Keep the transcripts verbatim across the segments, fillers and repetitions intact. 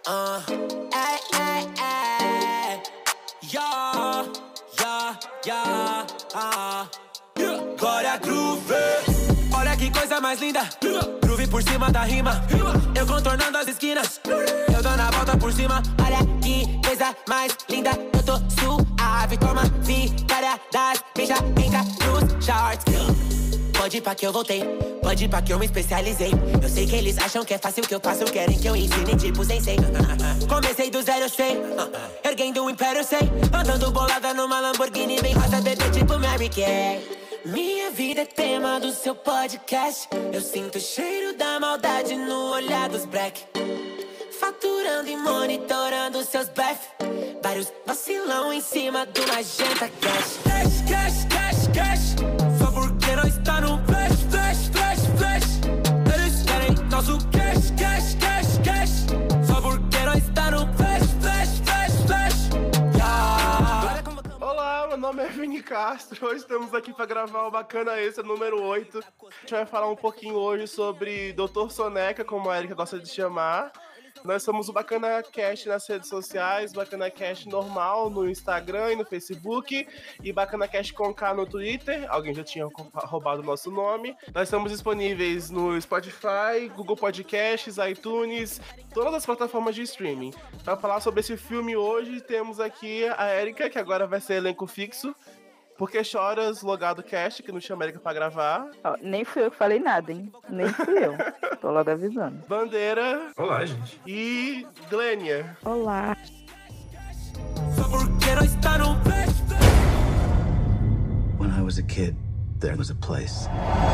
Uh, ay, ay, ay. Yeah, yeah, yeah, ah. Glória Groove. Olha que coisa mais linda. Groove por cima da rima. Eu contornando as esquinas. Eu dando a volta por cima. Olha que coisa mais linda. Eu tô suave. Toma vitória das bichas. Entra nos charts. Pode ir pra que eu voltei. Pode ir pra que eu me especializei. Eu sei que eles acham que é fácil o que eu faço. Querem que eu ensine tipo sensei. Comecei do zero, eu sei. Erguendo um império, eu sei. Andando bolada numa Lamborghini. Bem rosa, bebê tipo Mary Kay. Minha vida é tema do seu podcast. Eu sinto o cheiro da maldade no olhar dos black. Faturando e monitorando seus blefe. Vários vacilão em cima do magenta cash. Cash, cash, cash, cash. Só porque não está no flash, flash, flash, flash. Eles querem nosso cash, cash, cash, cash. Só porque não está no flash, flash, flash, flash. Yeah. Olá, meu nome é Vini Castro. Hoje estamos aqui para gravar o Bacana Extra número oito. A gente vai falar um pouquinho hoje sobre doutor Soneca, como a Erika gosta de chamar. Nós somos o Bacana Cast nas redes sociais, Bacana Cast normal no Instagram e no Facebook, e Bacana Cast com K no Twitter. Alguém já tinha roubado o nosso nome. Nós estamos disponíveis no Spotify, Google Podcasts, iTunes, todas as plataformas de streaming. Para falar sobre esse filme hoje, temos aqui a Erika, que agora vai ser elenco fixo. Porque Choras, logado cast, que não chama a Erika pra gravar. Oh, nem fui eu que falei nada, hein? Nem fui eu. Tô logo avisando. Bandeira. Olá, gente. E Glênia. Olá. When I was a kid, there was a place.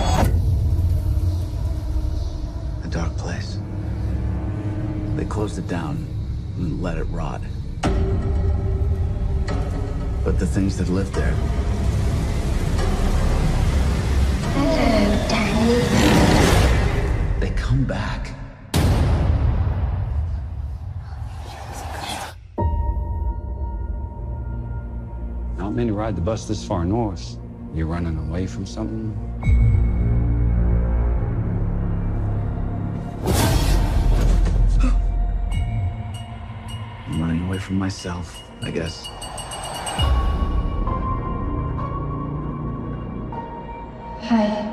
A dark place. They closed it down and let it rot. But the things that lived there... Hello, Danny. They come back. Not many ride the bus this far north. You're running away from something? I'm running away from myself, I guess. Hi.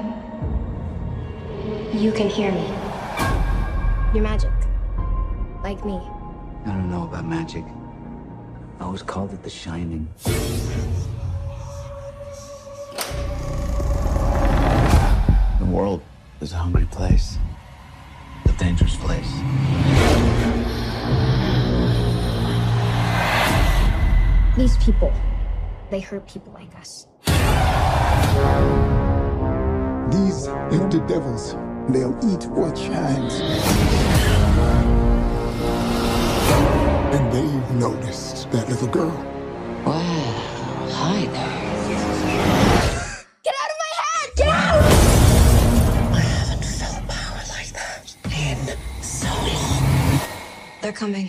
You can hear me. You're magic. Like me. I don't know about magic. I always called it the Shining. The world is a hungry place. A dangerous place. These people, they hurt people like us. These empty devils, they'll eat what shines. And they've noticed that little girl. Wow, hi there. Get out of my head! Get out! I haven't felt power like that in so long. They're coming.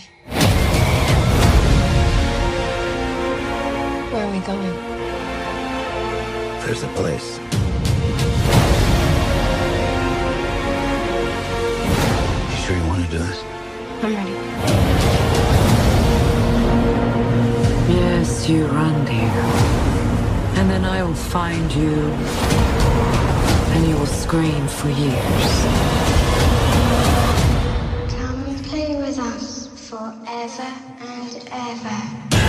Where are we going? There's a place. You sure you want to do this? I'm ready. Yes, you run, dear. And then I will find you, and you will scream for years. Come and play with us forever and ever.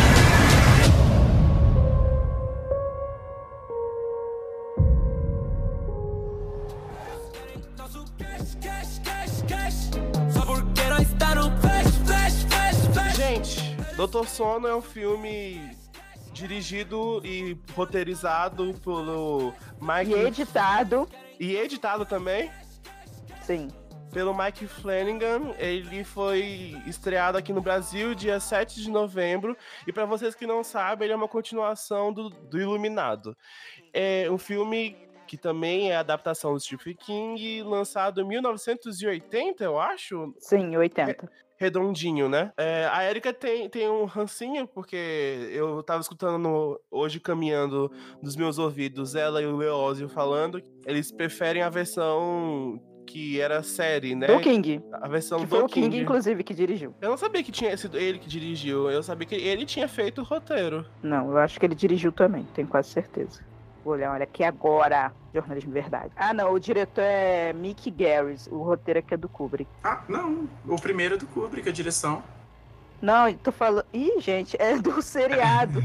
Gente, doutor Sono é um filme dirigido e roteirizado pelo Mike... E editado. E editado também? Sim. Pelo Mike Flanagan. Ele foi estreado aqui no Brasil dia sete de novembro. E para vocês que não sabem, ele é uma continuação do, do Iluminado. É um filme que também é adaptação do Stephen King, lançado em mil novecentos e oitenta, eu acho? Sim, oitenta. Redondinho, né? É, a Erika tem, tem um rancinho, porque eu tava escutando no, hoje, caminhando nos meus ouvidos, ela e o Leózio falando, eles preferem a versão que era série, né? Do King. A versão Que do foi o King, King. inclusive, que dirigiu. Eu não sabia que tinha sido ele que dirigiu. Eu sabia que ele tinha feito o roteiro. Não, eu acho que ele dirigiu também, tenho quase certeza. Vou olhar, olha aqui agora, jornalismo verdade. Ah, não, o diretor é Mick Garris, o roteiro aqui é do Kubrick. Ah, não, o primeiro é do Kubrick, a direção. Não, tô falando... Ih, gente, é do seriado.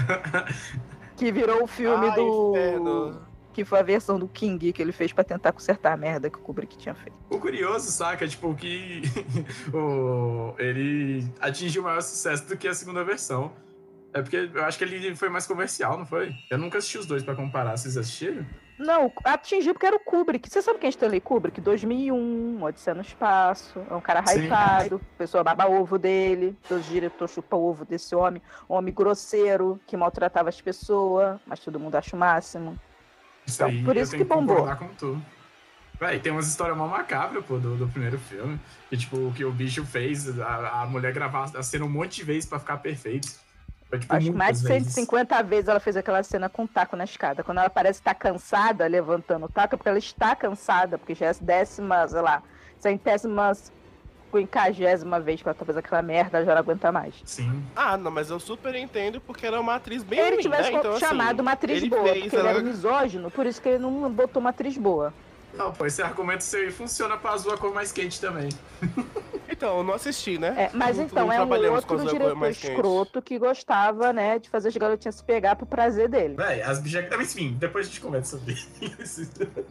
Que virou o filme Ai, do... inferno. Que foi a versão do King que ele fez pra tentar consertar a merda que o Kubrick tinha feito. O curioso, saca, tipo, que o... ele atingiu maior sucesso do que a segunda versão. É porque eu acho que ele foi mais comercial, não foi? Eu nunca assisti os dois pra comparar. Vocês assistiram? Não, atingiu porque era o Kubrick. Você sabe quem é Stanley Kubrick? dois mil e um, Odisseia no Espaço. É um cara Sim. hypado, a pessoa baba ovo dele, todos os diretores chupam o ovo desse homem. Um homem grosseiro, que maltratava as pessoas, mas todo mundo acha o máximo. Isso Então, aí, por eu isso tenho que bombou. concordar com tu. Véi, tem umas histórias mal macabras, pô, do, do primeiro filme. Que, tipo, o que o bicho fez, a, a mulher gravar a cena um monte de vezes pra ficar perfeito. Foi, tipo, Acho que mais de muitas cento e vezes. cinquenta vezes ela fez aquela cena com o taco na escada. Quando ela parece estar cansada, levantando o taco, é porque ela está cansada, porque já é a décima, sei lá, centésima, quinquagésima vez que ela tá fazendo aquela merda, ela já não aguenta mais. Sim. Ah, não, mas eu super entendo porque ela é uma atriz bem Se ele ruim, tivesse né? Então, chamado assim, uma atriz ele boa, fez, porque ele ela- era misógino, por isso que ele não botou uma atriz boa. Não, pô, esse argumento seu aí funciona pra azul a cor mais quente também. Então, eu não assisti, né? É, mas Não- então, não é um trabalhamos com outro as cores diretor mais quentes. escroto que gostava, né, de fazer as garotinhas se pegar pro prazer dele. Véi, as bichas... Mas enfim, depois a gente conversa sobre isso.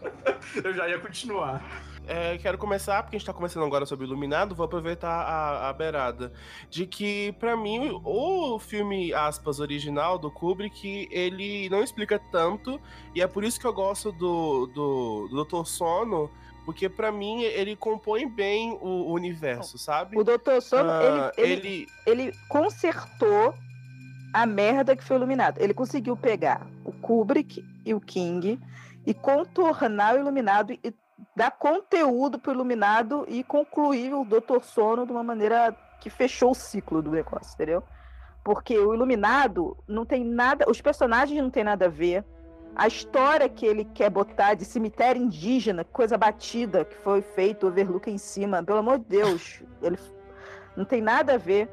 Eu já ia continuar. É, quero começar, porque a gente tá começando agora sobre Iluminado, vou aproveitar a, a beirada. De que, pra mim, o filme, aspas, original do Kubrick, ele não explica tanto, e é por isso que eu gosto do, do, do doutor Sono, porque pra mim ele compõe bem o, o universo, sabe? O doutor Sono, Ah, ele, ele, ele... ele consertou a merda que foi Iluminado. Ele conseguiu pegar o Kubrick e o King e contornar o Iluminado e dar conteúdo pro Iluminado e concluir o doutor Sono de uma maneira que fechou o ciclo do negócio, entendeu? Porque o Iluminado não tem nada, os personagens não tem nada a ver, a história que ele quer botar de cemitério indígena, coisa batida que foi feito, overlook em cima, pelo amor de Deus, ele não tem nada a ver,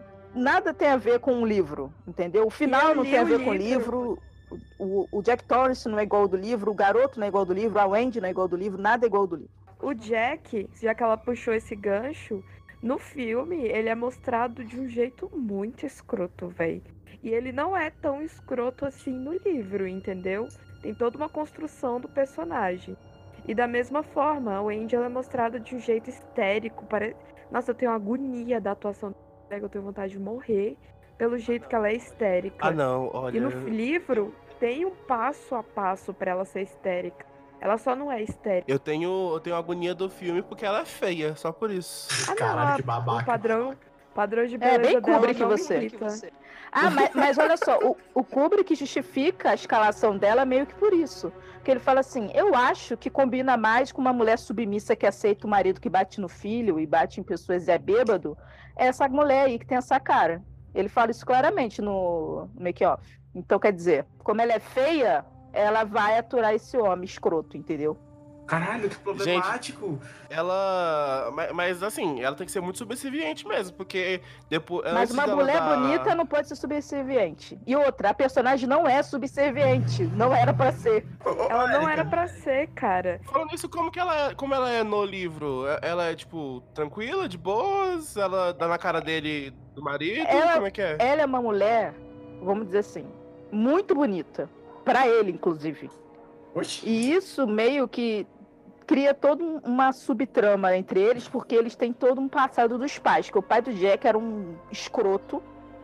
nada tem a ver com o livro, entendeu? O final eu não li tem a o ver com o livro. livro, o, o Jack Torrance não é igual ao do livro, o garoto não é igual ao do livro, a Wendy não é igual ao do livro, nada é igual ao do livro. O Jack, já que ela puxou esse gancho, no filme ele é mostrado de um jeito muito escroto, velho. E ele não é tão escroto assim no livro, entendeu? Tem toda uma construção do personagem. E da mesma forma, a Wendy ela é mostrada de um jeito histérico. Pare... Nossa, eu tenho uma agonia da atuação dela, eu tenho vontade de morrer pelo jeito que ela é histérica. Ah, não, olha... E no livro tem um passo a passo pra ela ser histérica. Ela só não é histérica. Eu tenho, eu tenho agonia do filme porque ela é feia, só por isso. Ah, Caralho, não, que babaca. O padrão, padrão de É, beleza bem dela Kubrick não me você. irrita. Ah, mas, mas olha só, o, o Kubrick justifica a escalação dela meio que por isso. Porque ele fala assim, eu acho que combina mais com uma mulher submissa que aceita o marido que bate no filho e bate em pessoas e é bêbado, é essa mulher aí que tem essa cara. Ele fala isso claramente no make-off. Então, quer dizer, como ela é feia, ela vai aturar esse homem escroto, entendeu? Caralho, que problemático. Ela... Mas, mas, assim, ela tem que ser muito subserviente mesmo, porque depois... Mas antes uma dela mulher dar- bonita não pode ser subserviente. E outra, a personagem não é subserviente. Não era pra ser. Ela não era pra ser, cara. Falando isso, como que ela é, como ela é no livro? Ela é, tipo, tranquila, de boas? Ela dá na cara dele do marido? Ela- Como é que é? Ela é uma mulher, vamos dizer assim, muito bonita. Pra ele, inclusive. Oxi. E isso meio que cria toda um- uma subtrama entre eles, porque eles têm todo um passado dos pais, que o pai do Jack era um escroto,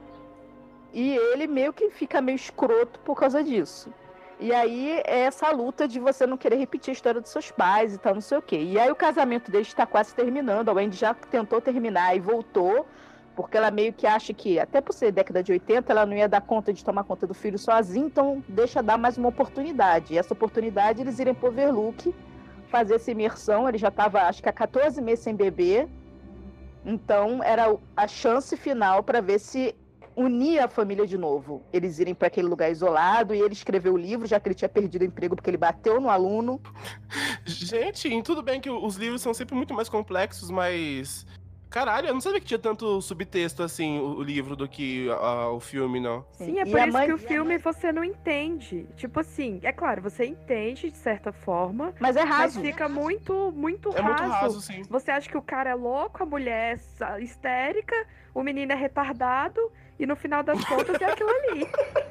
e ele meio que fica meio escroto por causa disso. E aí é essa luta de você não querer repetir a história dos seus pais e tal, não sei o quê. E aí o casamento deles está quase terminando, a Wendy já tentou terminar e voltou, porque ela meio que acha que, até por ser década de oitenta, ela não ia dar conta de tomar conta do filho sozinha, então deixa dar mais uma oportunidade. E essa oportunidade eles irem pro Overlook, fazer essa imersão. Ele já estava, acho que há quatorze meses sem beber, então era a chance final para ver se unir a família de novo. Eles irem para aquele lugar isolado e ele escreveu o livro, já que ele tinha perdido o emprego porque ele bateu no aluno. Gente, tudo bem que os livros são sempre muito mais complexos, mas... Caralho, eu não sabia que tinha tanto subtexto assim, o, o livro, do que uh, o filme, não. Sim, é por isso mãe... que o filme você não entende. Tipo assim, é claro, você entende de certa forma. Mas é raso. Mas fica muito, muito é raso. É muito raso, sim. Você acha que o cara é louco, a mulher é histérica, o menino é retardado, e no final das contas é aquilo ali.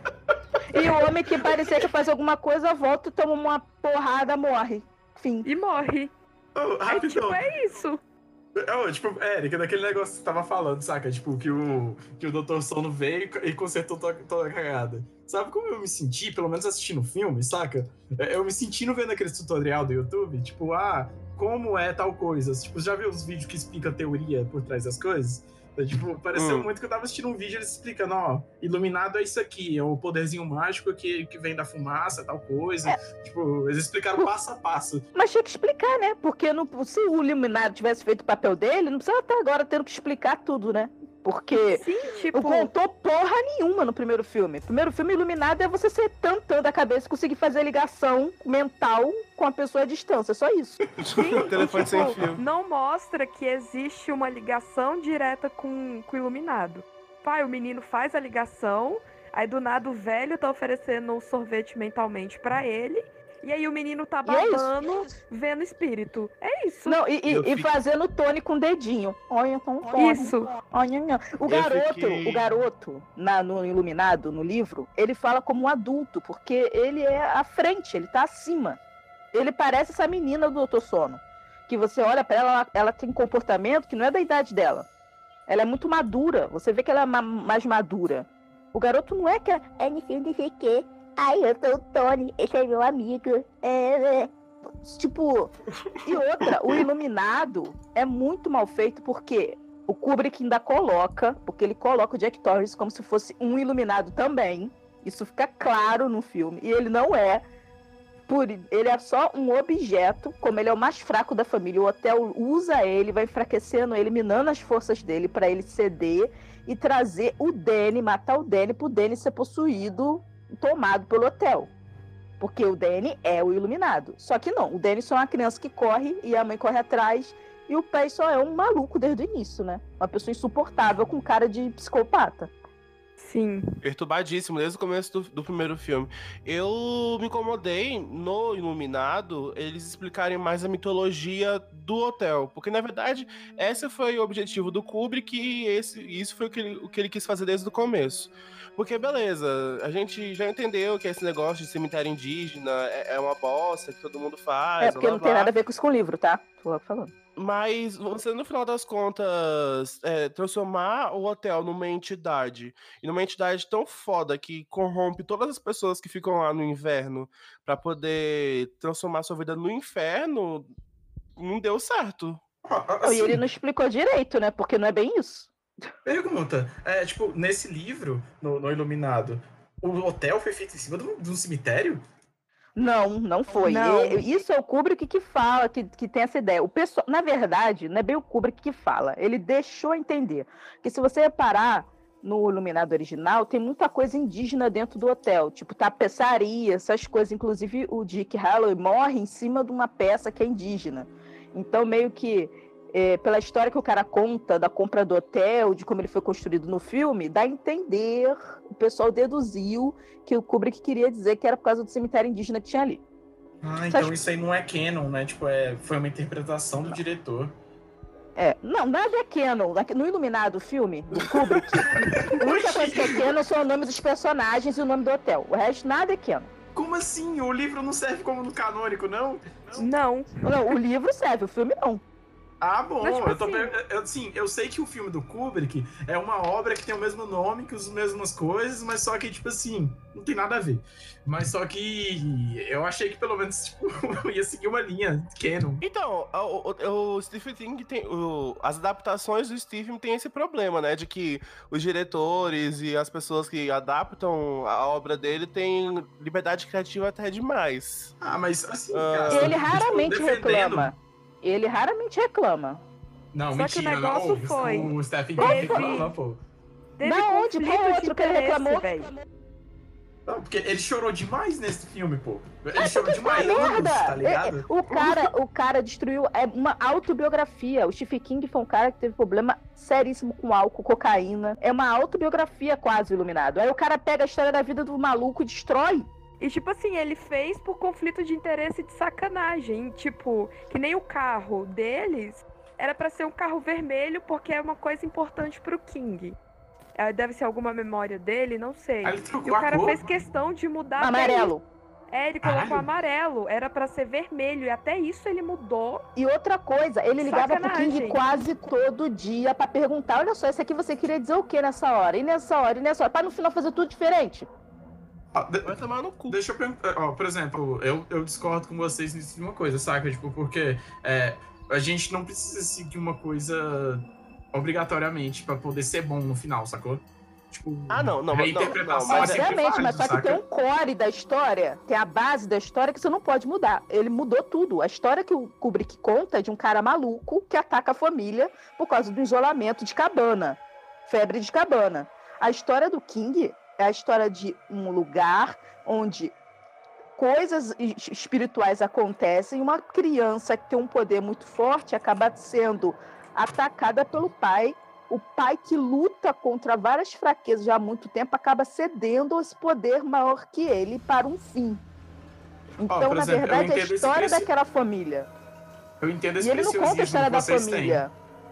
E o homem que parecia que faz alguma coisa, volta e toma uma porrada, morre. Fim. E morre. Oh, é tipo, é isso. Oh, tipo, Érica, daquele negócio que você tava falando, saca? Tipo, que o, que o doutor Sono veio e consertou toda, toda a cagada. Sabe como eu me senti, pelo menos assistindo o filme, saca? Eu me sentindo vendo aquele tutorial do YouTube, tipo, ah, como é tal coisa. Tipo, já viu os vídeos que explicam a teoria por trás das coisas? Tipo, pareceu hum. muito que eu tava assistindo um vídeo eles explicando, ó, iluminado é isso aqui, é o poderzinho mágico que, que vem da fumaça, tal coisa. É. Tipo, eles explicaram passo a passo. Mas tinha que explicar, né? Porque não, se o iluminado tivesse feito o papel dele, não precisava estar agora tendo que explicar tudo, né? Porque Sim, tipo... não contou porra nenhuma no primeiro filme. O primeiro filme, iluminado, é você ser tantão da cabeça e conseguir fazer a ligação mental com a pessoa à distância, só isso. Sim, o telefone tipo, sem fio. Não mostra que existe uma ligação direta com, com o iluminado. Pai, o menino faz a ligação, aí do nada o velho tá oferecendo um sorvete mentalmente pra ele, e aí o menino tá babando, é vendo espírito. É isso. Não, e, e, e fazendo o Tony com o dedinho. Olha, com Tony. Isso. Olha, não. O garoto, fiquei... o garoto na, no Iluminado, no livro, ele fala como um adulto, porque ele é à frente, ele tá acima. Ele parece essa menina do doutor Sono. Que você olha pra ela, ela, ela tem um comportamento que não é da idade dela. Ela é muito madura. Você vê que ela é ma- mais madura. O garoto não é que é... É, não sei o quê. Ai, eu sou o Tony, esse é meu amigo. É, é. Tipo, e outra, o Iluminado é muito mal feito porque o Kubrick ainda coloca, porque ele coloca o Jack Torrance como se fosse um Iluminado também. Isso fica claro no filme. E ele não é. Por, ele é só um objeto, como ele é o mais fraco da família. O hotel usa ele, vai enfraquecendo ele, minando as forças dele para ele ceder e trazer o Danny, matar o Danny, pro Danny ser possuído, tomado pelo hotel. Porque o Danny é o Iluminado. Só que não, o Danny só é uma criança que corre e a mãe corre atrás e o pai só é um maluco desde o início, né? Uma pessoa insuportável com cara de psicopata. Sim. Perturbadíssimo, desde o começo do, do primeiro filme. Eu me incomodei no Iluminado eles explicarem mais a mitologia do hotel. Porque, na verdade, esse foi o objetivo do Kubrick e esse, isso foi o que, ele, o que ele quis fazer desde o começo. Porque, beleza, a gente já entendeu que esse negócio de cemitério indígena é, é uma bosta que todo mundo faz. É, porque blá, não blá. tem nada a ver com isso com o livro, tá? Tô falando. Mas você, no final das contas, é, transformar o hotel numa entidade, e numa entidade tão foda que corrompe todas as pessoas que ficam lá no inverno pra poder transformar sua vida no inferno, não deu certo. Assim, E ele não explicou direito, né? Porque não é bem isso. Pergunta, é, tipo, nesse livro, no, no Iluminado, o hotel foi feito em cima de um, de um cemitério? Não, não foi. Não. E, isso é o Kubrick que fala, que, que tem essa ideia. O pessoal, na verdade, não é bem o Kubrick que fala. Ele deixou entender. Porque se você reparar no Iluminado original, tem muita coisa indígena dentro do hotel. Tipo, tapeçaria, essas coisas. Inclusive, o Dick Halloway morre em cima de uma peça que é indígena. Então, meio que, é, pela história que o cara conta da compra do hotel, de como ele foi construído no filme, dá a entender, o pessoal deduziu que o Kubrick queria dizer que era por causa do cemitério indígena que tinha ali. Ah, então isso aí não é canon, né? Tipo, é, foi uma interpretação do diretor. É, não, nada é canon. No Iluminado, o filme do Kubrick, a única coisa que é canon são o nome dos personagens e o nome do hotel. O resto, nada é canon. Como assim? O livro não serve como no canônico, não? Não. Não, o livro serve, o filme não. Ah, bom, Mas, tipo eu, tô, assim... eu, assim, eu sei que o filme do Kubrick é uma obra que tem o mesmo nome, que as mesmas coisas, mas só que, tipo assim, não tem nada a ver. Mas só que eu achei que pelo menos, tipo, ia seguir uma linha canon. Então, o, o, o Stephen King tem... O, as adaptações do Stephen tem esse problema, né? De que os diretores e as pessoas que adaptam a obra dele têm liberdade criativa até demais. Ah, mas assim, uh, cara... Ele raramente tipo, defendendo... reclama. Ele raramente reclama. Não, Só mentira, que o negócio não. foi... O Stephen Teve... King reclama, pô. Teve Da onde? conflito Qual de outro que ele interesse, reclamou? velho. Não, porque ele chorou demais nesse filme, pô. Ele É chorou porque foi demais, uma anos, merda. tá ligado? É, O cara, o cara destruiu é uma autobiografia. O Stephen King foi um cara que teve problema seríssimo com álcool, cocaína. É uma autobiografia quase, Iluminado. Aí o cara pega a história da vida do maluco e destrói. E, tipo assim, ele fez por conflito de interesse de sacanagem. Tipo, que nem o carro deles era pra ser um carro vermelho porque é uma coisa importante pro King. É, deve ser alguma memória dele, não sei. Aí ele trocou E o a cara cor. fez questão de mudar até Amarelo. isso. É, ele colocou Caralho. amarelo. Era pra ser vermelho. E até isso ele mudou. E outra coisa, ele ligava pro Sacanagem. King quase todo dia pra perguntar: olha só, esse aqui você queria dizer o que nessa hora? E nessa hora? E nessa hora? Pra no final fazer tudo diferente. Ó, de- Vai tomar no cu. Deixa eu perguntar, ó, por exemplo, eu, eu discordo com vocês nisso de uma coisa, saca? Tipo, porque é, a gente não precisa seguir uma coisa obrigatoriamente pra poder ser bom no final, sacou? Tipo, Ah, não, não, a não, interpretação não, é mas sempre Obviamente, mas válida, só que tem saca? um core da história, tem a base da história que você não pode mudar. Ele mudou tudo. A história que o Kubrick conta é de um cara maluco que ataca a família por causa do isolamento de cabana. Febre de cabana. A história do King é a história de um lugar onde coisas es- espirituais acontecem, uma criança que tem um poder muito forte acaba sendo atacada pelo pai. O pai que luta contra várias fraquezas já há muito tempo acaba cedendo esse poder maior que ele para um fim. Então, por na exemplo, eu verdade, é a entendo esse história preci- daquela família. Eu entendo esse E ele não conta a preciosismo história que da vocês têm. família.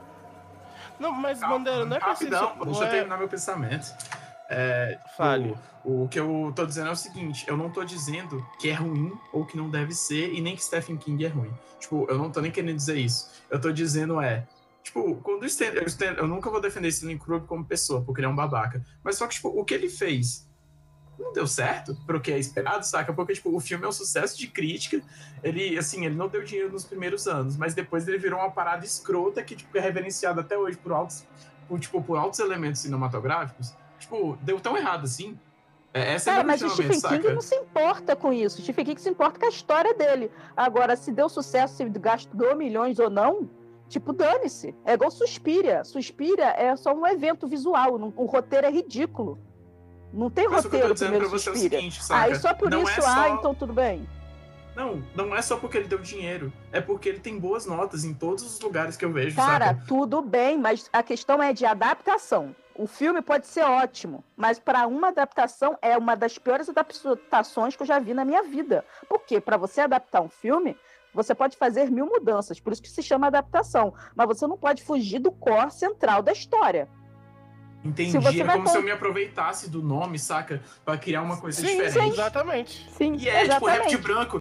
Não, mas, Calma, Bandeira, não é preciso... Rapidão, deixa eu é- terminar meu pensamento. É, Fale. O, o que eu tô dizendo é o seguinte, eu não tô dizendo que é ruim ou que não deve ser, e nem que Stephen King é ruim. Tipo, eu não tô nem querendo dizer isso. Eu tô dizendo é, tipo, quando o Stan, eu, Stan, eu nunca vou defender Stanley Kubrick como pessoa, porque ele é um babaca. Mas só que, tipo, o que ele fez não deu certo pro que é esperado, saca? Porque, tipo, o filme é um sucesso de crítica. Ele, assim, ele não deu dinheiro nos primeiros anos, mas depois ele virou uma parada escrota que, tipo, é reverenciada até hoje por altos, por, tipo, por altos elementos cinematográficos. Tipo, deu tão errado assim. É, essa Cara, é a mas o Stephen King não se importa com isso. O Stephen King se importa com a história dele. Agora, se deu sucesso, se gastou milhões ou não, tipo, dane-se. É igual Suspiria. Suspiria é só um evento visual. não- O roteiro é ridículo. Não tem Mas o que eu tô roteiro dizendo primeiro pra você é o Suspiria. seguinte, saca? Aí só por Não isso, é só- ah, então tudo bem. Não, não é só porque ele deu dinheiro. É porque ele tem boas notas em todos os lugares que eu vejo, Cara, saca? tudo bem, mas a questão é de adaptação. O filme pode ser ótimo, mas para uma adaptação é uma das piores adaptações que eu já vi na minha vida. Porque para você adaptar um filme, você pode fazer mil mudanças, por isso que se chama adaptação. Mas você não pode fugir do core central da história. Entendi. se você É vai como con- se eu me aproveitasse do nome, saca? Pra criar uma coisa Sim, diferente. sim, exatamente. Sim, E é, tipo, exatamente. rap branco.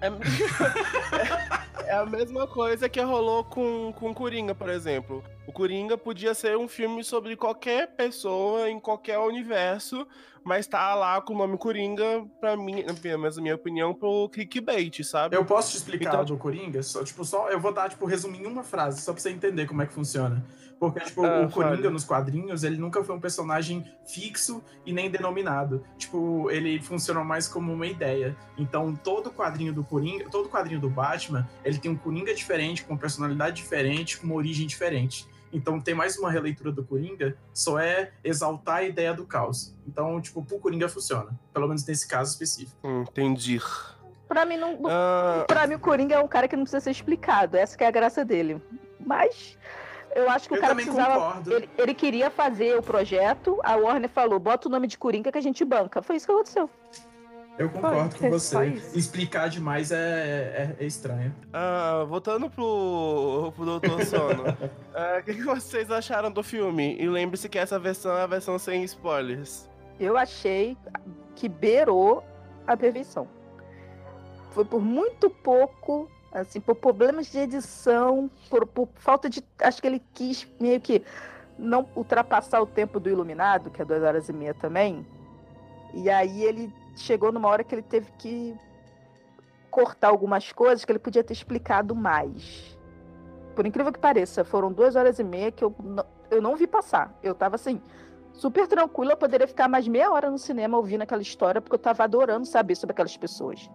É, é a mesma coisa que rolou com, com Coringa, por exemplo. O Coringa podia ser um filme sobre qualquer pessoa, em qualquer universo, mas tá lá com o nome Coringa, pra mim, pelo menos na minha opinião, pro clickbait, sabe? Eu posso te explicar Então, do Coringa? Só, tipo, só, eu vou dar, tipo, resumir em uma frase, só pra você entender como é que funciona. Porque, tipo, Ah, o Coringa fale. nos quadrinhos, ele nunca foi um personagem fixo e nem denominado. Tipo, ele funcionou mais como uma ideia. Então, todo quadrinho do Coringa, todo quadrinho do Batman, ele tem um Coringa diferente, com personalidade diferente, com uma origem diferente. Então, tem mais uma releitura do Coringa, só é exaltar a ideia do caos. Então, tipo, pro Coringa funciona. Pelo menos nesse caso específico. entendi. Pra mim, não, não- Ah, pra mim, o Coringa é um cara que não precisa ser explicado. Essa que é a graça dele. Mas eu acho que Eu o cara também precisava. concordo. Ele, ele queria fazer o projeto, a Warner falou: bota o nome de Coringa que a gente banca. Foi isso que aconteceu. Eu concordo Foi, com só você. isso. Explicar demais é, é, é estranho. ah, voltando pro, pro Doutor Sono, ah, o que, que vocês acharam do filme? E lembre-se que essa versão é a versão sem spoilers. Eu achei que beirou a perfeição. Foi por muito pouco, assim, por problemas de edição, por, por falta de. Acho que ele quis meio que não ultrapassar o tempo do Iluminado, que é duas horas e meia também. E aí ele chegou numa hora que ele teve que cortar algumas coisas que ele podia ter explicado mais. Por incrível que pareça, foram duas horas e meia que eu não, eu não vi passar. Eu tava assim, super tranquila, eu poderia ficar mais meia hora no cinema ouvindo aquela história, porque eu tava adorando saber sobre aquelas pessoas.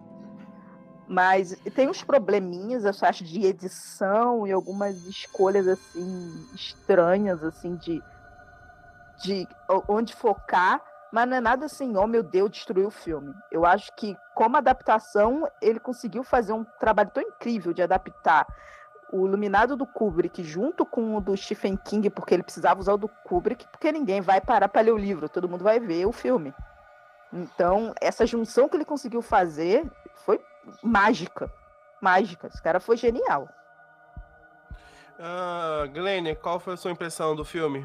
Mas tem uns probleminhas, eu acho, de edição e algumas escolhas, assim, estranhas, assim, de, de onde focar, mas não é nada assim, oh meu Deus, destruiu o filme. Eu acho que, como adaptação, ele conseguiu fazer um trabalho tão incrível de adaptar o Iluminado do Kubrick junto com o do Stephen King, porque ele precisava usar o do Kubrick, porque ninguém vai parar para ler o livro, todo mundo vai ver o filme. Então, essa junção que ele conseguiu fazer foi mágica. Mágica. Esse cara foi genial. Ah, Glenn, qual foi a sua impressão do filme?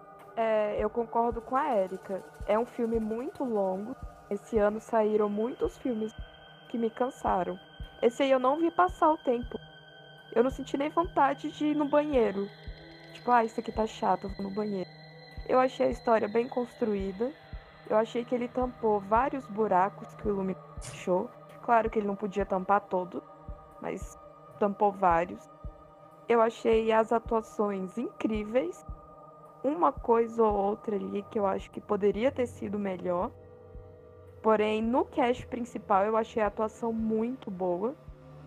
É, eu concordo com a Erika. É um filme muito longo. Esse ano saíram muitos filmes que me cansaram. Esse aí eu não vi passar o tempo. Eu não senti nem vontade de ir no banheiro. Tipo, ah, isso aqui tá chato, eu vou no banheiro. Eu achei a história bem construída. Eu achei que ele tampou vários buracos que o Illuminati deixou. Claro que ele não podia tampar todos, mas tampou vários. Eu achei as atuações incríveis. Uma coisa ou outra ali que eu acho que poderia ter sido melhor. Porém, no cast principal eu achei a atuação muito boa.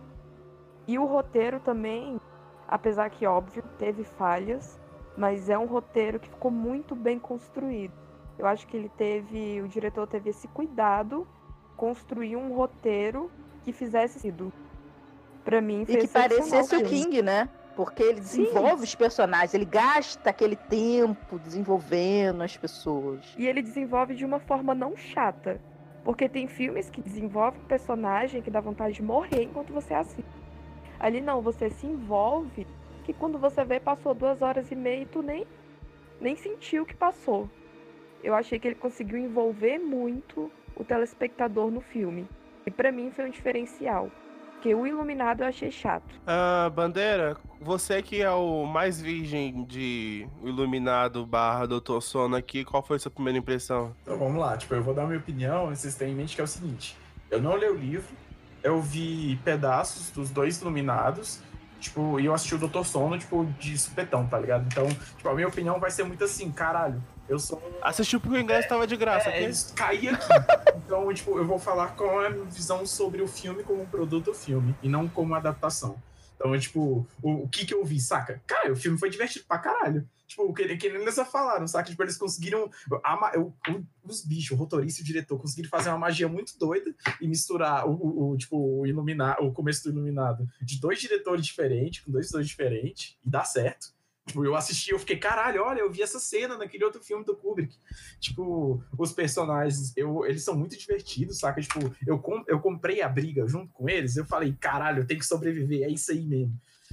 E o roteiro também, apesar que, óbvio, teve falhas, mas é um roteiro que ficou muito bem construído. Eu acho que ele teve, o diretor teve esse cuidado, construir um roteiro que fizesse sentido. Pra mim, E que parecesse o King, né? Porque ele desenvolve Sim. os personagens, ele gasta aquele tempo desenvolvendo as pessoas. E ele desenvolve de uma forma não chata. Porque tem filmes que desenvolvem personagem que dá vontade de morrer enquanto você assiste. Ali não, você se envolve, que quando você vê, passou duas horas e meia e tu nem, nem sentiu que passou. Eu achei que ele conseguiu envolver muito o telespectador no filme. E pra mim foi um diferencial. Porque o Iluminado eu achei chato. Ah, Bandeira, você que é o mais virgem de Iluminado barra Doutor Sono aqui, qual foi a sua primeira impressão? Então vamos lá, tipo, eu vou dar a minha opinião, vocês têm em mente que é o seguinte, eu não li o livro, eu vi pedaços dos dois Iluminados, tipo, e eu assisti o Doutor Sono, tipo, de supetão, tá ligado? Então, tipo, a minha opinião vai ser muito assim, caralho, eu sou... Assistiu porque o ingresso é, tava de graça, é, aqui? Eles caí aqui. Então, tipo, eu vou falar qual é a minha visão sobre o filme como um produto filme, e não como uma adaptação. Então, é, tipo, o, o que que eu vi, saca? Cara, o filme foi divertido pra caralho. Tipo, o que, que eles já falaram, saca? Tipo, eles conseguiram... A, eu, os bichos, o roteirista e o diretor conseguiram fazer uma magia muito doida e misturar o, o, o tipo, o, iluminar, o começo do Iluminado de dois diretores diferentes, com dois diretores diferentes, e dá certo. Tipo, eu assisti, eu fiquei, caralho, olha, eu vi essa cena naquele outro filme do Kubrick. Tipo, os personagens, eu, eles são muito divertidos, saca? Tipo, eu, com, eu comprei a briga junto com eles, eu falei, caralho, eu tenho que sobreviver, é isso aí mesmo.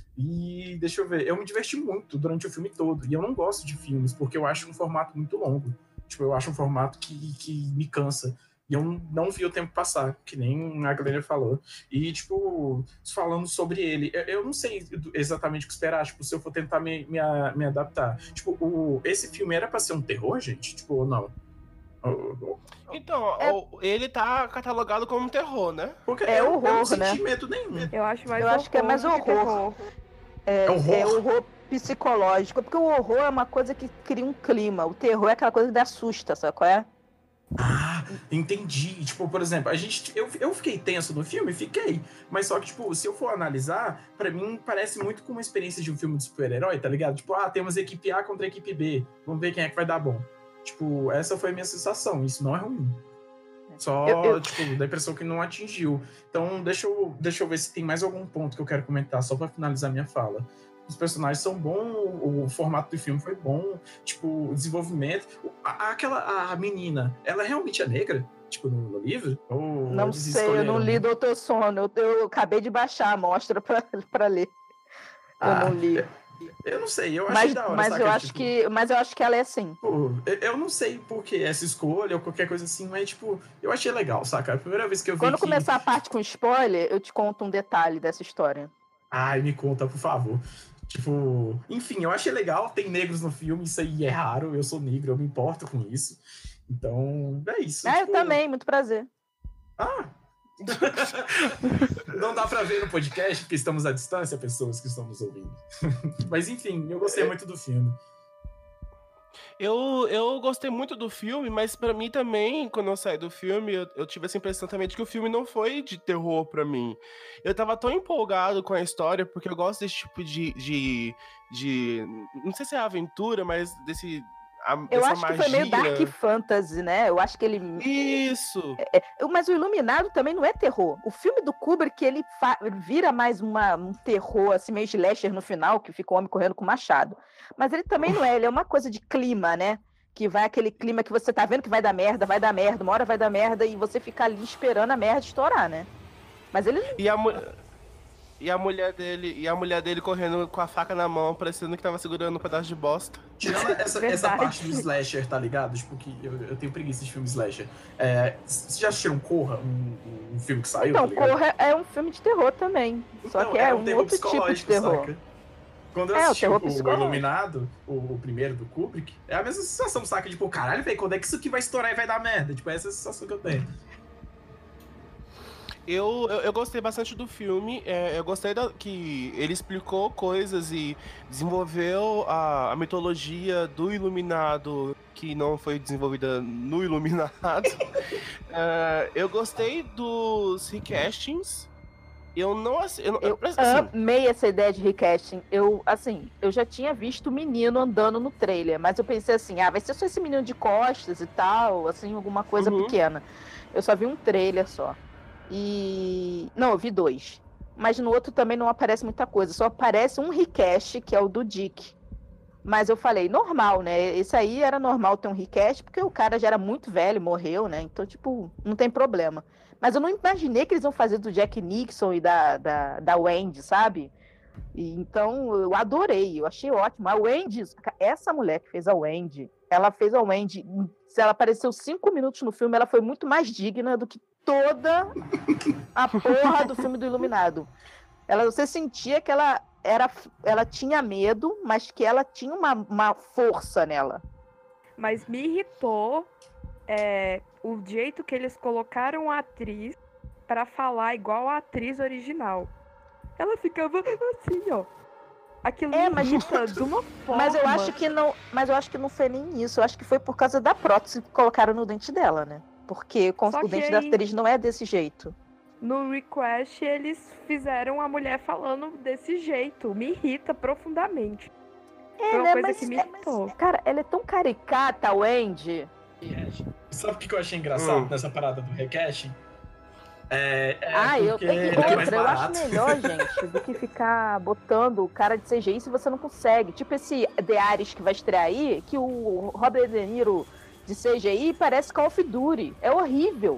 E deixa eu ver, eu me diverti muito durante o filme todo. E eu não gosto de filmes, porque eu acho um formato muito longo. Tipo, eu acho um formato que, que me cansa. E eu não vi o tempo passar, que nem a Glenn falou. E, tipo, falando sobre ele, eu não sei exatamente o que esperar, tipo, se eu for tentar me, me, me adaptar. Tipo, o, esse filme era pra ser um terror, gente? Tipo, ou não? Então, É- o- ele tá catalogado como um terror, né? Porque É eu, eu não horror, senti né? medo nenhum. Eu acho mais Eu acho que é mais do que horror. terror. É, É horror? é horror psicológico, porque o horror é uma coisa que cria um clima, o terror é aquela coisa que assusta, sabe qual é? Ah, entendi. Tipo, por exemplo, a gente, eu, eu fiquei tenso no filme, fiquei. Mas só que, tipo, se eu for analisar, pra mim parece muito com uma experiência de um filme de super-herói, tá ligado? Tipo, ah, temos equipe A contra equipe B. Vamos ver quem é que vai dar bom. Tipo, essa foi a minha sensação. Isso não é ruim. Só, Eu- eu- tipo, da impressão que não atingiu. Então, deixa eu, deixa eu ver se tem mais algum ponto que eu quero comentar, só pra finalizar minha fala. Os personagens são bons, o formato do filme foi bom, tipo, o desenvolvimento. A, aquela, a menina, ela realmente é negra? Tipo, no, no livro? Ou Não eles sei, eu não escolheram? li Doutor Sono, eu, eu acabei de baixar a amostra pra, pra ler. Eu Ah, não li. Eu, eu não sei, eu achei Mas, da hora. mas, saca? eu acho Tipo, que, mas eu acho que ela é assim. pô, eu, eu não sei por que essa escolha ou qualquer coisa assim, mas, tipo, eu achei legal, saca? A primeira vez que eu vi Quando que... começar a parte com spoiler, eu te conto um detalhe dessa história. Ai, me conta, por favor. Tipo, enfim, eu achei legal, tem negros no filme, isso aí é raro, eu sou negro, eu me importo com isso. Então, é isso. É, tipo... eu também, muito prazer. Ah! Não dá pra ver no podcast, porque estamos à distância, pessoas que estão nos ouvindo. Mas enfim, eu gostei muito do filme. Eu, eu gostei muito do filme, mas pra mim também, quando eu saí do filme, eu, eu tive essa impressão também de que o filme não foi de terror pra mim. Eu tava tão empolgado com a história, porque eu gosto desse tipo de... de, de não sei se é aventura, mas desse... a, Eu essa acho magia... que foi meio dark fantasy, né? Eu acho que ele... Isso! É, é, mas o Iluminado também não é terror. O filme do Kubrick, ele fa... vira mais uma, um terror, assim, meio slasher no final, que fica o homem correndo com machado. Mas ele também não é, ele é uma coisa de clima, né? Que vai aquele clima que você tá vendo que vai dar merda, vai dar merda, uma hora vai dar merda, e você fica ali esperando a merda estourar, né? Mas ele... E a mulher... E a mulher dele, e a mulher dele correndo com a faca na mão, parecendo que tava segurando um pedaço de bosta. Tirando essa, essa parte do slasher, tá ligado? Tipo, que eu, eu tenho preguiça de filme slasher. É, vocês já assistiram Corra, um, um filme que saiu? Então, tá Corra é um filme de terror também. Só então, que é, é um, um terror outro tipo de psicológico, terror. saca? Quando eu É, o assisti terror o, o psicológico. Iluminado, o, o primeiro do Kubrick, é a mesma sensação, saca? Tipo, caralho, velho, quando é que isso aqui vai estourar e vai dar merda? Tipo, essa é a sensação que eu tenho. Eu, eu, eu gostei bastante do filme, é, eu gostei da, que ele explicou coisas e desenvolveu a, a mitologia do Iluminado, que não foi desenvolvida no Iluminado. É, eu gostei dos recastings. Eu não assi- eu, não- Eu assim, amei essa ideia de recasting. Eu, assim, eu já tinha visto o menino andando no trailer, mas eu pensei assim, ah, vai ser só esse menino de costas e tal, assim, alguma coisa Uhum. pequena. Eu só vi um trailer só. E... Não, eu vi dois. Mas no outro também não aparece muita coisa. Só aparece um recast, que é o do Dick. Mas eu falei, normal, né? Esse aí era normal ter um recast, porque o cara já era muito velho, morreu, né? Então, tipo, não tem problema. Mas eu não imaginei que eles iam fazer do Jack Nixon e da, da, da Wendy, sabe? E, então, eu adorei, eu achei ótimo. A Wendy, essa mulher que fez a Wendy, ela fez a Wendy, se ela apareceu cinco minutos no filme, ela foi muito mais digna do que toda a porra do filme do Iluminado. Ela, você sentia que ela, era, ela tinha medo, mas que ela tinha uma, uma força nela. Mas me irritou é, o jeito que eles colocaram a atriz pra falar igual a atriz original. Ela ficava assim, ó. Aquilo É, me mas, irrita de uma forma. mas eu acho que não, mas eu acho que não foi nem isso. Eu acho que foi por causa da prótese que colocaram no dente dela, né? Porque com- Só o que dente da aí- atriz não é desse jeito. No request, eles fizeram a mulher falando desse jeito. Me irrita profundamente. É, Foi uma né? coisa Mas, que me é, irritou. mas, cara, ela é tão caricata, a Wendy. Sabe o que eu achei engraçado Hum. nessa parada do recasting? É, é ah, eu, porque e é mais outra, eu acho barato. melhor, gente, do que ficar botando o cara de C G I se você não consegue. Tipo esse The Ares que vai estrear aí, que o Robert De Niro de C G I parece Call of Duty. É horrível.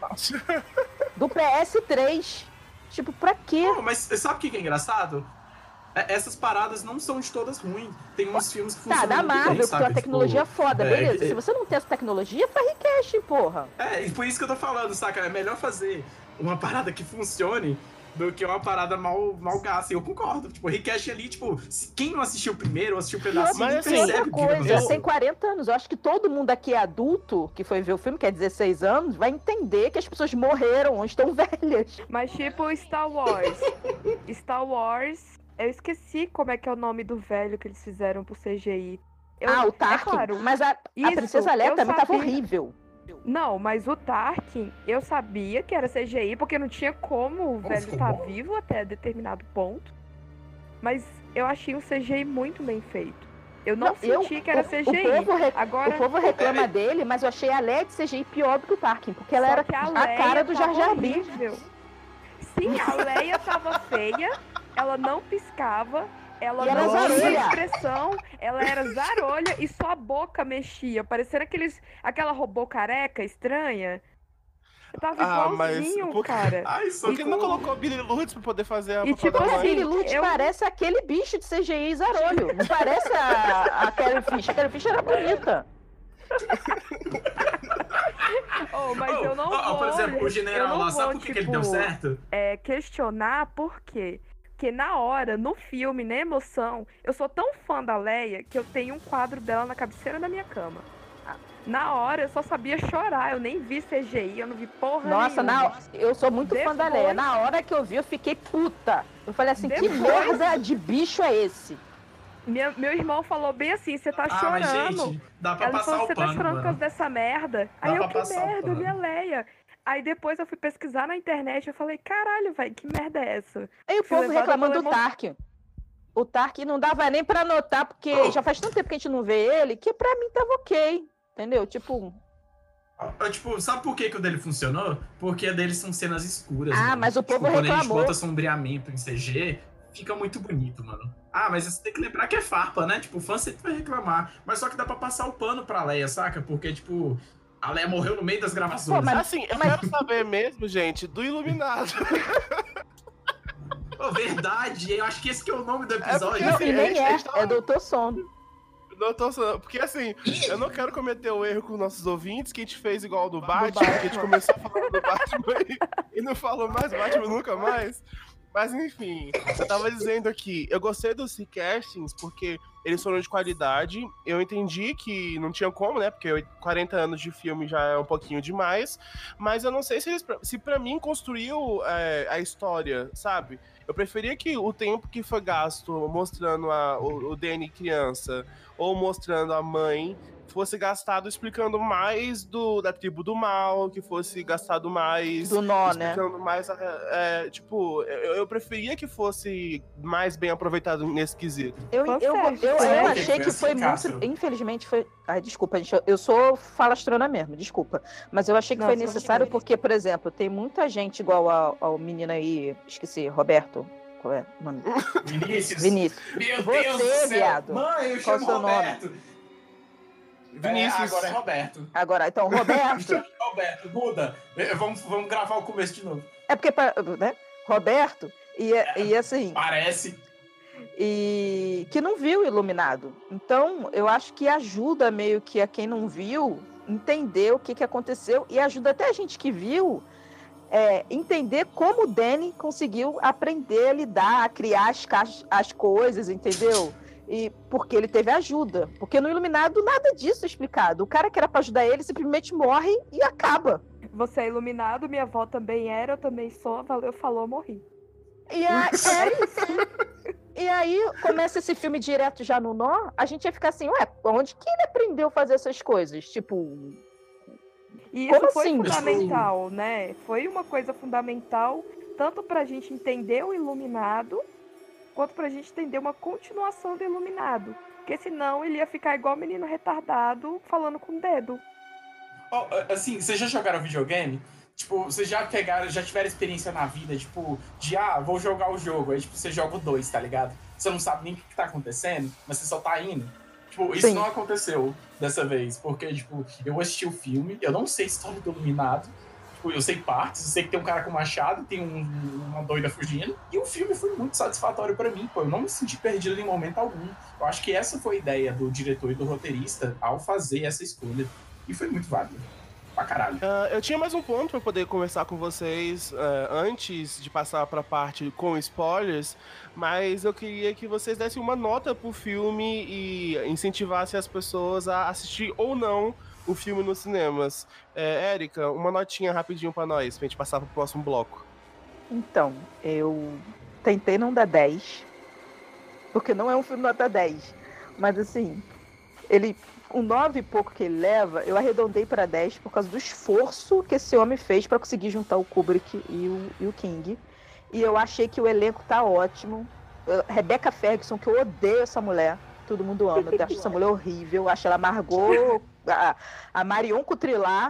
Do P S três. Tipo, pra quê? Não, mas sabe o que que é engraçado? É- Essas paradas não são de todas ruins. Tem uns filmes que Tá, funcionam da muito Marvel, bem, porque sabe? é uma tecnologia Tipo, foda, é, beleza. é- Se você não tem essa tecnologia, faz recast, porra. É, e por isso que eu tô falando, saca? É melhor fazer uma parada que funcione do que uma parada mal, mal gasta. E eu concordo. Tipo, o recast ali, tipo, se quem não assistiu primeiro ou assistiu um pedacinho, Mas, não assim, percebe Outra o que coisa, aconteceu. tem quarenta anos. Eu acho que todo mundo aqui é adulto, que foi ver o filme, que é dezesseis anos, vai entender que as pessoas morreram ou estão velhas. Mas tipo Star Wars. Star Wars, eu esqueci como é que é o nome do velho que eles fizeram pro C G I. Eu- ah, o é Tarkin. claro, Mas a, a isso, Princesa Leia eu também tava sabia. horrível. Não, mas o Tarkin, eu sabia que era C G I, porque não tinha como o velho ficou estar bom. vivo até determinado ponto. Mas eu achei um C G I muito bem feito. Eu não, eu- senti que era o, C G I. O povo, re- Agora, o povo reclama dele, mas eu achei a Leia de C G I pior do que o Tarkin, porque ela só era que a, a, Leia cara do Jar tava Jar Binks. horrível. Sim, a Leia tava feia, ela não piscava, ela E era não tinha zarolha. expressão, ela era zarolha e só a boca mexia, parecendo aqueles, aquela robô careca estranha. Eu tava Ah, mas igualzinho, por que- cara. Ai, só Por que que não colocou Billy Lutz pra poder fazer a E, papai tipo da A assim, mãe? Billy Lutz eu- parece aquele bicho de C G I zarolho. Não parece a, a Carrie Fisher. A Carrie Fisher era bonita. Oh, mas Oh, eu não oh, oh, vou... por exemplo, o eu general não lá, sabe vou, por que, que ele tipo, deu certo? é, questionar por quê. Porque na hora, no filme, na emoção, eu sou tão fã da Leia que eu tenho um quadro dela na cabeceira da minha cama. Na hora, eu só sabia chorar, eu nem vi C G I, eu não vi porra Nossa, nenhuma. na, eu sou muito fã da Depois- Leia. Na hora que eu vi, eu fiquei puta. Eu falei assim, que Depois- merda de bicho é esse? Minha- meu irmão falou bem assim, você tá Ah, mas chorando. gente, dá pra Ela passar falou, o você tá pano, chorando por causa mano. dessa merda. Dá Aí eu, pra que passar o merda, pano. minha Leia. Aí depois eu fui pesquisar na internet, eu falei, caralho, velho, que merda é essa? Aí o Fui povo levada reclamando do pela emo- Tarkin. O Tark não dava nem pra notar, porque oh. já faz tanto tempo que a gente não vê ele, que pra mim tava ok. Entendeu? Tipo... Eu, tipo, sabe por que, que o dele funcionou? Porque a dele são cenas escuras. Ah, mano. mas o povo tipo, reclamou. Quando a gente bota sombreamento em C G, fica muito bonito, mano. Ah, mas você tem que lembrar que é farpa, né? Tipo, o fã sempre vai reclamar. Mas só que dá pra passar o pano pra Leia, saca? Porque, tipo, a Leia morreu no meio das gravações. Pô, mas assim, eu quero saber mesmo, gente, do Iluminado. Oh, verdade, eu acho que esse que é o nome do episódio. É porque, assim, nem é, é Doutor Sono. Doutor Sono, porque assim, eu não quero cometer o erro com os nossos ouvintes, que a gente fez igual do Batman, do Batman. que a gente começou a falar do Batman e, e não falou mais Batman nunca mais. Mas enfim, eu tava dizendo aqui, eu gostei dos recastings porque eles foram de qualidade. Eu entendi que não tinha como, né? Porque quarenta anos de filme já é um pouquinho demais. Mas eu não sei se eles, se pra mim construiu é, a história, sabe? Eu preferia que o tempo que foi gasto mostrando a, o, o Danny criança ou mostrando a mãe fosse gastado explicando mais do, da tribo do mal, que fosse gastado mais... Do nó, né? Explicando mais... É, tipo, eu, eu preferia que fosse mais bem aproveitado nesse quesito. Eu, eu, eu, eu, eu achei que foi muito... Infelizmente foi... Ai, desculpa, gente. Eu sou falastrona mesmo, desculpa. Mas eu achei que Nossa, foi necessário porque, por exemplo, tem muita gente igual ao, ao menino aí... Esqueci, Roberto... Qual é o nome? Vinícius. Vinícius. Meu Você, Deus do céu. viado. Mãe, eu chamo Roberto. Nome? Vinícius. É, agora é Roberto. Agora, então, Roberto. Roberto, muda. Vamos, vamos gravar o começo de novo. É porque, né? Roberto, e, é, e assim... Parece. E que não viu Iluminado. Então, eu acho que ajuda meio que a quem não viu entender o que, que aconteceu e ajuda até a gente que viu é, entender como o Danny conseguiu aprender a lidar, a criar as, as coisas, entendeu? E porque ele teve ajuda. Porque no Iluminado nada disso é explicado. O cara que era pra ajudar ele simplesmente morre e acaba. Você é iluminado, minha avó também era, eu também sou, valeu, falou, morri. E aí, é isso. E aí começa esse filme direto já no nó, a gente ia ficar assim, ué, onde que ele aprendeu a fazer essas coisas? Tipo... E isso como foi assim? fundamental, né? Foi uma coisa fundamental, tanto pra gente entender o Iluminado, quanto pra gente entender uma continuação do Iluminado. Porque senão ele ia ficar igual o menino retardado falando com o dedo. Oh, assim, vocês já jogaram videogame? Tipo, vocês já pegaram, já tiveram experiência na vida, tipo, de, ah, vou jogar o jogo. Aí, tipo, você joga o dois, tá ligado? Você não sabe nem o que tá acontecendo, mas você só tá indo. Tipo, isso Sim. não aconteceu dessa vez, porque, tipo, eu assisti o filme, eu não sei a história do Iluminado, tipo, eu sei partes, eu sei que tem um cara com machado, tem um, uma doida fugindo, e o filme foi muito satisfatório pra mim, pô, eu não me senti perdido em momento algum. Eu acho que essa foi a ideia do diretor e do roteirista ao fazer essa escolha, e foi muito válido. Pra caralho. Uh, eu tinha mais um ponto pra poder conversar com vocês uh, antes de passar pra parte com spoilers, mas eu queria que vocês dessem uma nota pro filme e incentivassem as pessoas a assistir ou não o filme nos cinemas. É, Érica, uma notinha rapidinho pra nós, pra gente passar pro próximo bloco. Então, eu tentei não dar dez, porque não é um filme nota dez, mas assim, ele... o nove e pouco que ele leva, eu arredondei para dez por causa do esforço que esse homem fez para conseguir juntar o Kubrick e o, e o King. E eu achei que o elenco tá ótimo. Rebecca Ferguson, que eu odeio essa mulher. Todo mundo ama. Eu acho essa mulher horrível. Eu acho ela Margot, a, a Marion Cotillard.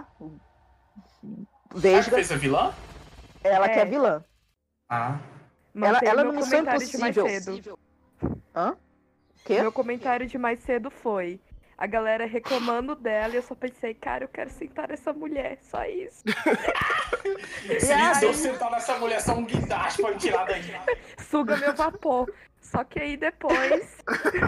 Vesga. Ela fez a vilã? Ela é. que é vilã. Ah. Ela, ela no Missão Impossível. Hã? Quê? Meu comentário de mais cedo foi... a galera reclamando dela e eu só pensei, cara, eu quero sentar nessa mulher, só isso. Se aí... eu sentar nessa mulher, só um guindaste pra me tirar daí. Suga meu vapor. Só que aí depois...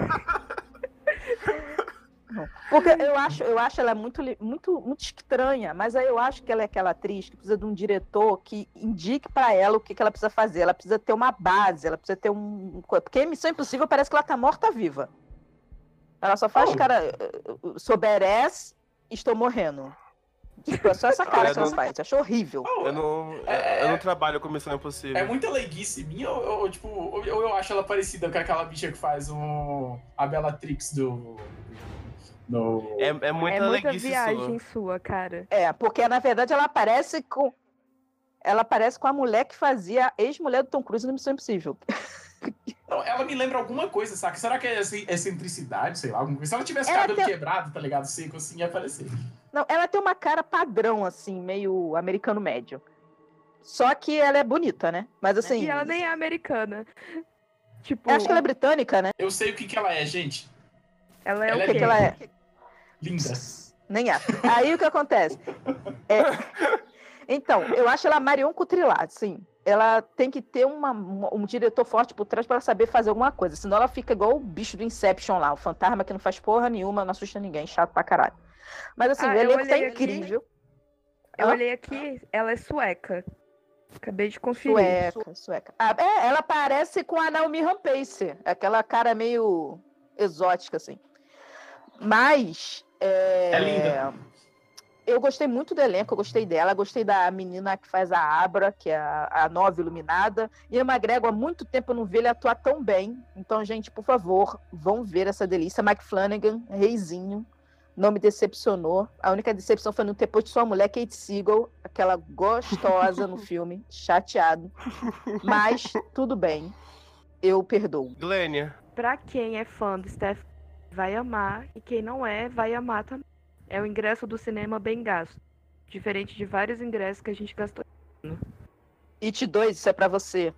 Porque eu acho, eu acho ela muito, muito, muito estranha, mas aí eu acho que ela é aquela atriz que precisa de um diretor que indique pra ela o que, que ela precisa fazer. Ela precisa ter uma base, ela precisa ter um... Porque Missão Impossível parece que ela tá morta-viva. Ela só faz, oh. cara, soberés, estou morrendo. Tipo, é só essa cara ah, que ela não... faz. Eu acho horrível. Oh, eu, não, é, eu não trabalho com Missão Impossível. É muita leiguice minha, ou eu, tipo, ou eu, eu acho ela parecida com aquela bicha que faz um, a Bellatrix do... No... É, é muita, é muita leiguice viagem sua. sua, cara. É, porque na verdade ela parece com... Ela parece com a mulher que fazia a ex-mulher do Tom Cruise no Missão Impossível. Não, ela me lembra alguma coisa, saca? Será que é essa excentricidade, sei lá, alguma coisa? Se ela tivesse Ela cabelo tem- quebrado, tá ligado? Seco assim, ia aparecer. Não, ela tem uma cara padrão, assim, meio americano médio. Só que ela é bonita, né? Mas assim. E ela nem é americana. Tipo, Eu acho que ela é britânica, né? Eu sei o que que ela é, gente. ela é ela o O que, quê? que ela é? Linda. Nem é. Aí o que acontece? É- Então, eu acho ela Marion Cotillard, sim. Ela tem que ter uma- uma- um diretor forte por trás para ela saber fazer alguma coisa. Senão ela fica igual o bicho do Inception lá, o fantasma que não faz porra nenhuma, não assusta ninguém, chato pra caralho. Mas assim, Ah, o eu elenco tá olhei aqui. incrível. Eu Hã? olhei aqui, ela é sueca. Acabei de conferir. Sueca, sueca. Ah, é, ela parece com a Naomi Rapace, aquela cara meio exótica, assim. Mas. É... É linda. Eu gostei muito do elenco, eu gostei dela, gostei da menina que faz a Abra, que é a, a nova iluminada. E o McGregor, há muito tempo eu não vi ele atuar tão bem. Então, gente, por favor, vão ver essa delícia. Mike Flanagan, reizinho, não me decepcionou. A única decepção foi não ter posto sua mulher, Kate Siegel, aquela gostosa no filme, chateado. Mas, tudo bem, eu perdoo. Glênia. Pra quem é fã do Steph, vai amar. E quem não é, vai amar também. É o ingresso do cinema bem gasto. Diferente de vários ingressos que a gente gastou. It dois, isso é pra você.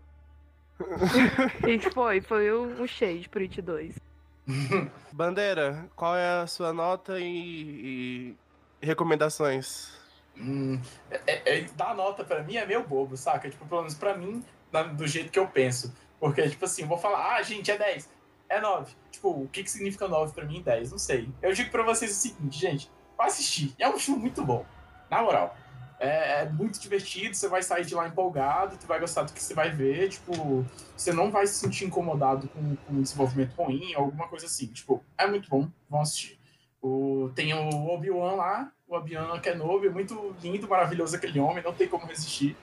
E foi, foi um, um shade pro It dois. Bandeira, qual é a sua nota e, e recomendações? Hum, é, é, dar nota pra mim é meio bobo, saca? Tipo, pelo menos pra mim, da- do jeito que eu penso. Porque, tipo assim, eu vou falar, ah, gente, é dez, é nove. Tipo, o que, que significa nove pra mim e dez? Não sei. Eu digo pra vocês o seguinte, gente, vai assistir. É um filme muito bom, na moral. É, é muito divertido, você vai sair de lá empolgado, tu vai gostar do que você vai ver, tipo, você não vai se sentir incomodado com, com um desenvolvimento ruim ou alguma coisa assim. Tipo, é muito bom, vão assistir. O, tem o Obi-Wan lá, o Obi-Wan Kenobi, é muito lindo, maravilhoso aquele homem, não tem como resistir.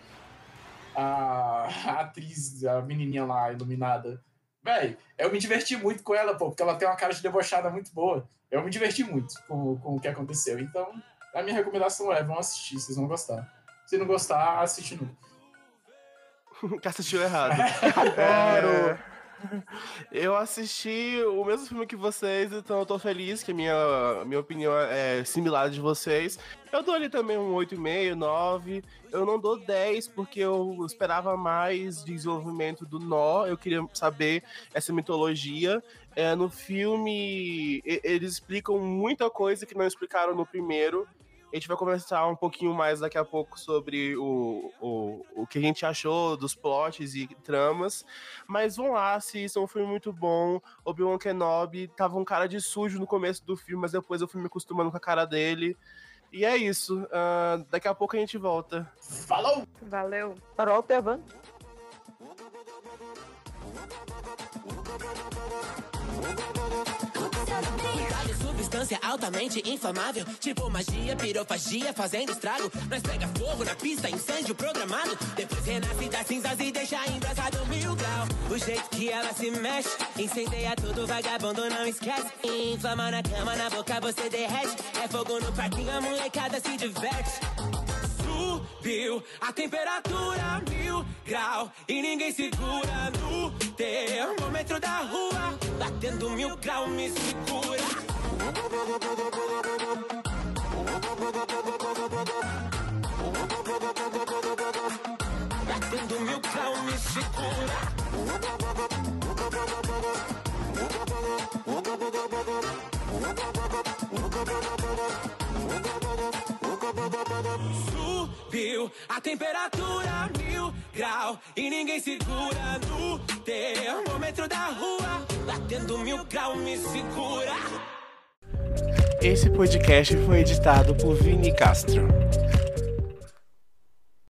A, a atriz, a menininha lá, iluminada, véi, eu me diverti muito com ela, pô, porque ela tem uma cara de debochada muito boa. Eu me diverti muito com, com o que aconteceu. Então, a minha recomendação é, vão assistir, vocês vão gostar. Se não gostar, assiste não. Que assistiu errado. Adoro! É, eu assisti o mesmo filme que vocês, então eu tô feliz que a minha, minha opinião é similar de vocês. Eu dou ali também um oito vírgula cinco, nove. Eu não dou dez, porque eu esperava mais desenvolvimento do Nó. Eu queria saber essa mitologia. É, no filme, e- eles explicam muita coisa que não explicaram no primeiro. A gente vai conversar um pouquinho mais daqui a pouco sobre o, o, o que a gente achou dos plots e tramas. Mas vão lá, assistam, um filme muito bom. Obi-Wan Kenobi tava um cara de sujo no começo do filme, mas depois eu fui me acostumando com a cara dele. E é isso. ah, daqui a pouco a gente volta. Falou! Valeu. Farol Tevan. Substância altamente inflamável, tipo magia, pirofagia, fazendo estrago. Nós pega fogo na pista, incêndio programado. Depois renasce das cinzas e deixa embrasado mil grau. O jeito que ela se mexe, incendeia tudo, vagabundo não esquece. Inflama na cama, na boca você derrete. É fogo no parquinho, a molecada se diverte. Subiu a temperatura mil grau e ninguém segura no termômetro da rua. Batendo mil grau, me segura. Batendo mil grau, me segura. Subiu a temperatura mil grau e ninguém segura no termômetro da rua. Batendo mil grau, me segura. Esse podcast foi editado por Vini Castro.